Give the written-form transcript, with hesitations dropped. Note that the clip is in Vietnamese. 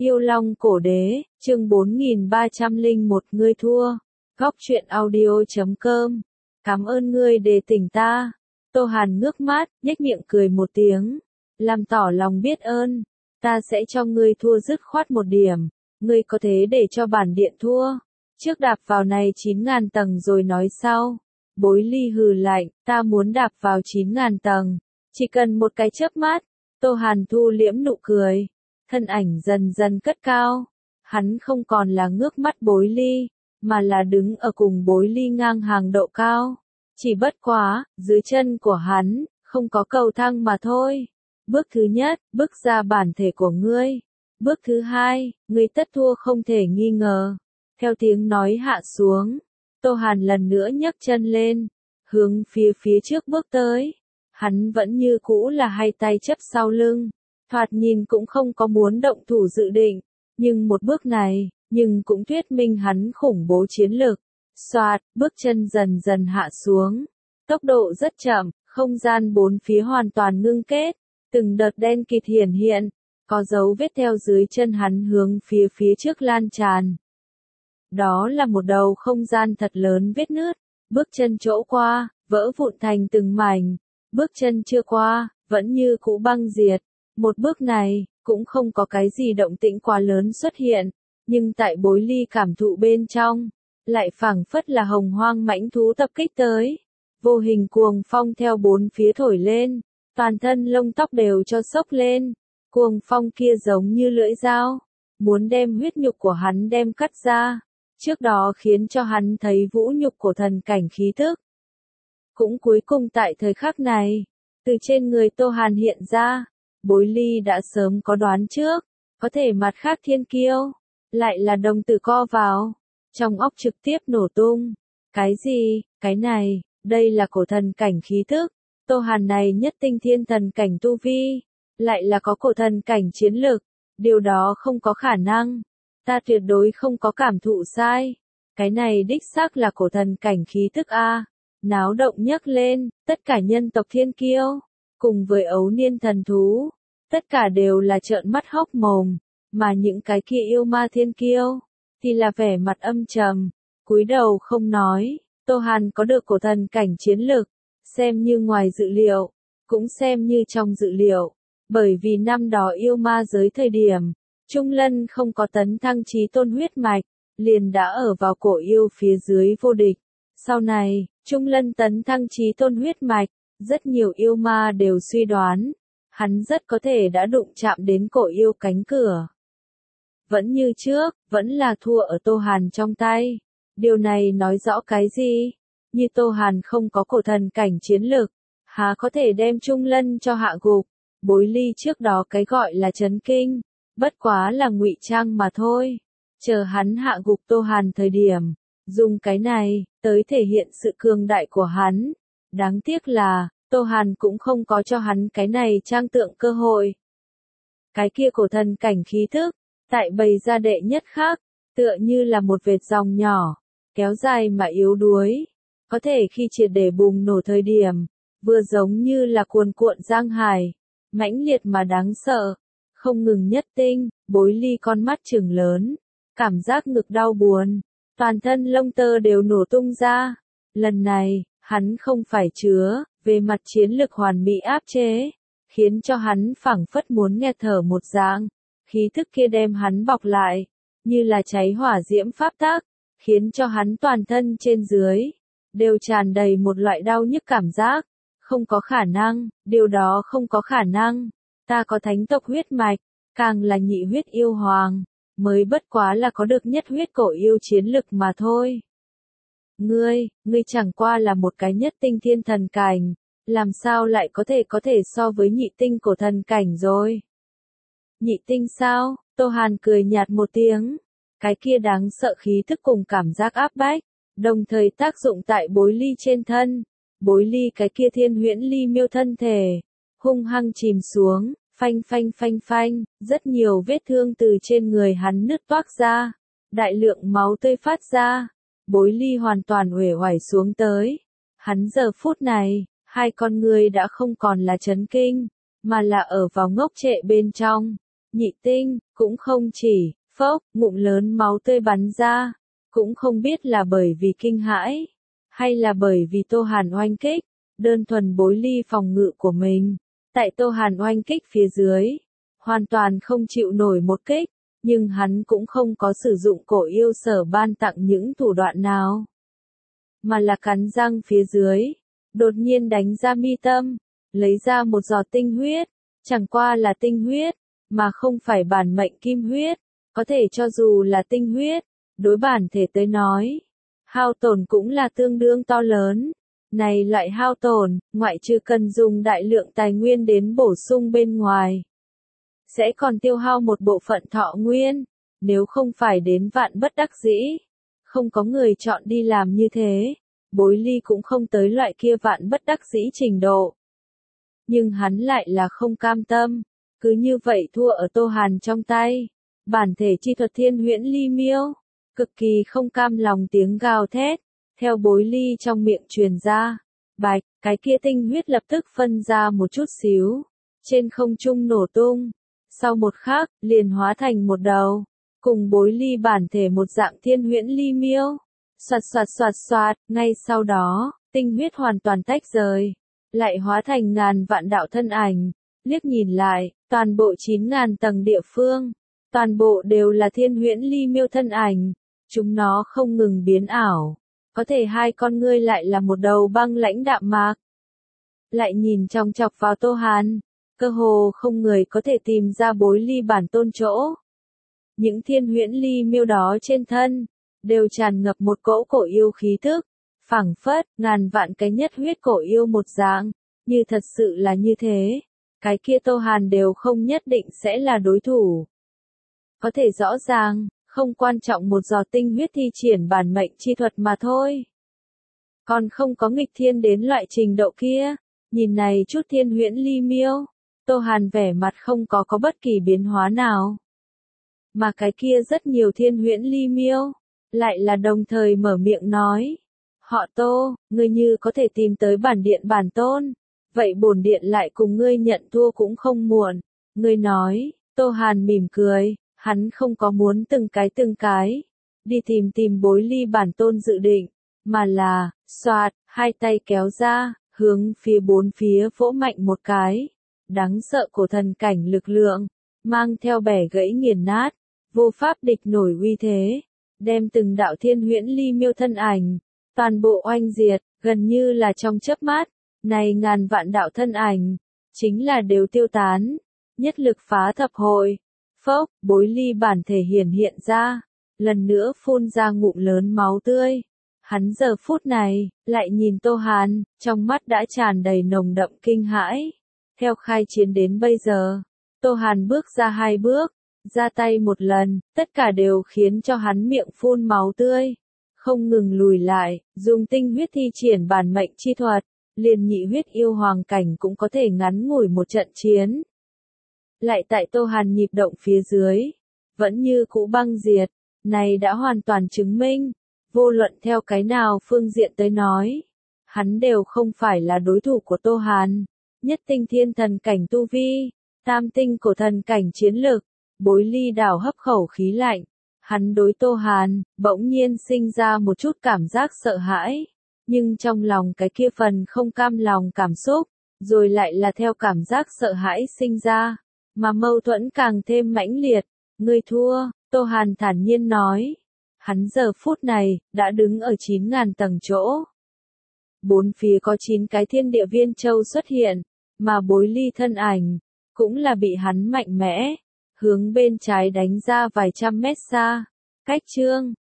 Yêu Long Cổ Đế, chương 4301 ngươi thua. Góc truyện audio.com. Cảm ơn ngươi đề tỉnh ta. Tô Hàn ngước mắt, nhếch miệng cười một tiếng. Làm tỏ lòng biết ơn. Ta sẽ cho ngươi thua dứt khoát một điểm. Ngươi có thế để cho bản điện thua. Trước đạp vào này 9.000 tầng rồi nói sau. Bối Ly hừ lạnh, ta muốn đạp vào 9.000 tầng. Chỉ cần một cái chớp mắt. Tô Hàn thu liễm nụ cười. Thân ảnh dần dần cất cao. Hắn không còn là ngước mắt Bối Ly, mà là đứng ở cùng Bối Ly ngang hàng độ cao. Chỉ bất quá, dưới chân của hắn, không có cầu thang mà thôi. Bước thứ nhất, bước ra bản thể của ngươi. Bước thứ hai, ngươi tất thua không thể nghi ngờ. Theo tiếng nói hạ xuống, Tô Hàn lần nữa nhấc chân lên, hướng phía trước bước tới. Hắn vẫn như cũ là hai tay chấp sau lưng. Thoạt nhìn cũng không có muốn động thủ dự định, nhưng một bước này, cũng thuyết minh hắn khủng bố chiến lực. Soạt, bước chân dần dần hạ xuống, tốc độ rất chậm, không gian bốn phía hoàn toàn ngưng kết, từng đợt đen kịt hiển hiện, có dấu vết theo dưới chân hắn hướng phía trước lan tràn. Đó là một đầu không gian thật lớn vết nứt, bước chân chỗ qua, vỡ vụn thành từng mảnh, bước chân chưa qua, vẫn như cũ băng diệt. Một bước này, cũng không có cái gì động tĩnh quá lớn xuất hiện, nhưng tại Bối Ly cảm thụ bên trong, lại phảng phất là hồng hoang mãnh thú tập kích tới. Vô hình cuồng phong theo bốn phía thổi lên, toàn thân lông tóc đều cho sốc lên, cuồng phong kia giống như lưỡi dao, muốn đem huyết nhục của hắn đem cắt ra, trước đó khiến cho hắn thấy vũ nhục của thần cảnh khí thức. Cũng cuối cùng tại thời khắc này, từ trên người Tô Hàn hiện ra. Bối Ly đã sớm có đoán trước, có thể mặt khác thiên kiêu, lại là đồng tử co vào, trong óc trực tiếp nổ tung. Cái gì, cái này, đây là cổ thần cảnh khí thức, Tô Hàn này nhất tinh thiên thần cảnh tu vi, lại là có cổ thần cảnh chiến lực, điều đó không có khả năng, ta tuyệt đối không có cảm thụ sai, cái này đích xác là cổ thần cảnh khí thức a. Náo động nhấc lên, tất cả nhân tộc thiên kiêu, cùng với ấu niên thần thú, tất cả đều là trợn mắt hốc mồm, mà những cái kia yêu ma thiên kiêu, thì là vẻ mặt âm trầm, cúi đầu không nói. Tô Hàn có được cổ thần cảnh chiến lực, xem như ngoài dự liệu, cũng xem như trong dự liệu, bởi vì năm đó yêu ma giới thời điểm, Trung Lân không có tấn thăng chí tôn huyết mạch, liền đã ở vào cổ yêu phía dưới vô địch. Sau này, Trung Lân tấn thăng chí tôn huyết mạch, rất nhiều yêu ma đều suy đoán, hắn rất có thể đã đụng chạm đến cổ yêu cánh cửa. Vẫn như trước, vẫn là thua ở Tô Hàn trong tay. Điều này nói rõ cái gì? Như Tô Hàn không có cổ thần cảnh chiến lực, há có thể đem Trung Lân cho hạ gục. Bối Ly trước đó cái gọi là chấn kinh, bất quá là ngụy trang mà thôi. Chờ hắn hạ gục Tô Hàn thời điểm, dùng cái này, tới thể hiện sự cường đại của hắn. Đáng tiếc là, Tô Hàn cũng không có cho hắn cái này trang tượng cơ hội. Cái kia cổ thần cảnh khí thức, tại bày ra đệ nhất khác, tựa như là một vệt dòng nhỏ, kéo dài mà yếu đuối. Có thể khi triệt để bùng nổ thời điểm, vừa giống như là cuồn cuộn giang hải, mãnh liệt mà đáng sợ, không ngừng nhất tinh. Bối Ly con mắt trừng lớn, cảm giác ngực đau buồn, toàn thân lông tơ đều nổ tung ra. Lần này, hắn không phải chứa về mặt chiến lực hoàn mỹ áp chế, khiến cho hắn phảng phất muốn nghẹt thở một dạng, khí thức kia đem hắn bọc lại, như là cháy hỏa diễm pháp tắc, khiến cho hắn toàn thân trên dưới, đều tràn đầy một loại đau nhức cảm giác. Không có khả năng, điều đó không có khả năng, ta có thánh tộc huyết mạch, càng là nhị huyết yêu hoàng, mới bất quá là có được nhất huyết cổ yêu chiến lực mà thôi. Ngươi chẳng qua là một cái nhất tinh thiên thần cảnh, làm sao lại có thể so với nhị tinh cổ thần cảnh rồi? Nhị tinh sao? Tô Hàn cười nhạt một tiếng, cái kia đáng sợ khí thức cùng cảm giác áp bách, đồng thời tác dụng tại Bối Ly trên thân. Bối Ly cái kia thiên huyễn ly miêu thân thể, hung hăng chìm xuống, phanh, rất nhiều vết thương từ trên người hắn nứt toác ra, đại lượng máu tươi phát ra. Bối Ly hoàn toàn uể oải xuống tới. Hắn giờ phút này, hai con người đã không còn là chấn kinh, mà là ở vào ngốc trệ bên trong. Nhị tinh, Cũng không chỉ, phốc, ngụm lớn máu tươi bắn ra, cũng không biết là bởi vì kinh hãi, hay là bởi vì Tô Hàn oanh kích, đơn thuần bối ly phòng ngự của mình. Tại Tô Hàn oanh kích phía dưới, hoàn toàn không chịu nổi một kích, nhưng hắn cũng không có sử dụng cổ yêu sở ban tặng những thủ đoạn nào, mà là cắn răng phía dưới, đột nhiên đánh ra mi tâm, lấy ra một giọt tinh huyết, chẳng qua là tinh huyết, mà không phải bản mệnh kim huyết, có thể cho dù là tinh huyết, đối bản thể tới nói, hao tổn cũng là tương đương to lớn. Này loại hao tổn, ngoại trừ cần dùng đại lượng tài nguyên đến bổ sung bên ngoài, sẽ còn tiêu hao một bộ phận thọ nguyên, nếu không phải đến vạn bất đắc dĩ, không có người chọn đi làm như thế, bối ly cũng không tới loại kia vạn bất đắc dĩ trình độ. Nhưng hắn lại là không cam tâm, cứ như vậy thua ở Tô Hàn trong tay, bản thể chi thuật Thiên Huyễn Ly Miêu, cực kỳ không cam lòng tiếng gào thét, theo bối ly trong miệng truyền ra, bạch, cái kia tinh huyết lập tức phân ra một chút xíu, trên không trung nổ tung, sau một khắc, liền hóa thành một đầu, cùng bối ly bản thể một dạng Thiên Huyễn Ly Miêu, xoạt xoạt xoạt xoạt, ngay sau đó, tinh huyết hoàn toàn tách rời, lại hóa thành ngàn vạn đạo thân ảnh, liếc nhìn lại, toàn bộ 9.000 tầng địa phương, toàn bộ đều là Thiên Huyễn Ly Miêu thân ảnh, chúng nó không ngừng biến ảo. Có thể hai con ngươi lại là một đầu băng lãnh đạm mạc. Lại nhìn chòng chọc vào Tô Hàn, cơ hồ không người có thể tìm ra bối ly bản tôn chỗ. Những Thiên Huyễn Ly Miêu đó trên thân, đều tràn ngập một cỗ cổ yêu khí thức, phảng phất, ngàn vạn cái nhất huyết cổ yêu một dạng, như thật sự là như thế, cái kia Tô Hàn đều không nhất định sẽ là đối thủ. Có thể rõ ràng, không quan trọng một giọt tinh huyết thi triển bản mệnh chi thuật mà thôi. Còn không có nghịch thiên đến loại trình độ kia, nhìn này chút Thiên Huyễn Ly Miêu, Tô Hàn vẻ mặt không có bất kỳ biến hóa nào. Mà cái kia rất nhiều Thiên Huyễn Ly Miêu, lại là đồng thời mở miệng nói, họ Tô, ngươi như có thể tìm tới bản điện bản tôn, vậy bổn điện lại cùng ngươi nhận thua cũng không muộn. Ngươi nói, Tô Hàn mỉm cười. Hắn không có muốn từng cái, đi tìm bối ly bản tôn dự định, mà là, xoạt, hai tay kéo ra, hướng phía bốn phía vỗ mạnh một cái, đáng sợ của thần cảnh lực lượng, mang theo bẻ gãy nghiền nát, vô pháp địch nổi uy thế, đem từng đạo Thiên Huyễn Ly Miêu thân ảnh, toàn bộ oanh diệt, gần như là trong chớp mắt, này ngàn vạn đạo thân ảnh, chính là đều tiêu tán, nhất lực phá thập hội. Phốc, bối ly bản thể hiện ra, lần nữa phun ra ngụm lớn máu tươi. Hắn giờ phút này, lại nhìn Tô Hàn, trong mắt đã tràn đầy nồng đậm kinh hãi. Theo khai chiến đến bây giờ, Tô Hàn bước ra 2 bước, ra tay một lần, tất cả đều khiến cho hắn miệng phun máu tươi. Không ngừng lùi lại, dùng tinh huyết thi triển bản mệnh chi thuật, liền nhị huyết yêu hoàng cảnh cũng có thể ngắn ngủi một trận chiến. Lại tại Tô Hàn nhịp động phía dưới, vẫn như cũ băng diệt, này đã hoàn toàn chứng minh, vô luận theo cái nào phương diện tới nói, hắn đều không phải là đối thủ của Tô Hàn. Nhất tinh thiên thần cảnh tu vi, tam tinh cổ thần cảnh chiến lực, bối ly đảo hấp khẩu khí lạnh, hắn đối Tô Hàn, bỗng nhiên sinh ra một chút cảm giác sợ hãi, nhưng trong lòng cái kia phần không cam lòng cảm xúc, rồi lại là theo cảm giác sợ hãi sinh ra. Mà mâu thuẫn càng thêm mãnh liệt, ngươi thua, Tô Hàn thản nhiên nói. Hắn giờ phút này, đã đứng ở 9.000 tầng chỗ. Bốn phía có 9 cái thiên địa viên châu xuất hiện, mà bối ly thân ảnh, cũng là bị hắn mạnh mẽ, hướng bên trái đánh ra vài trăm mét xa. Cách chương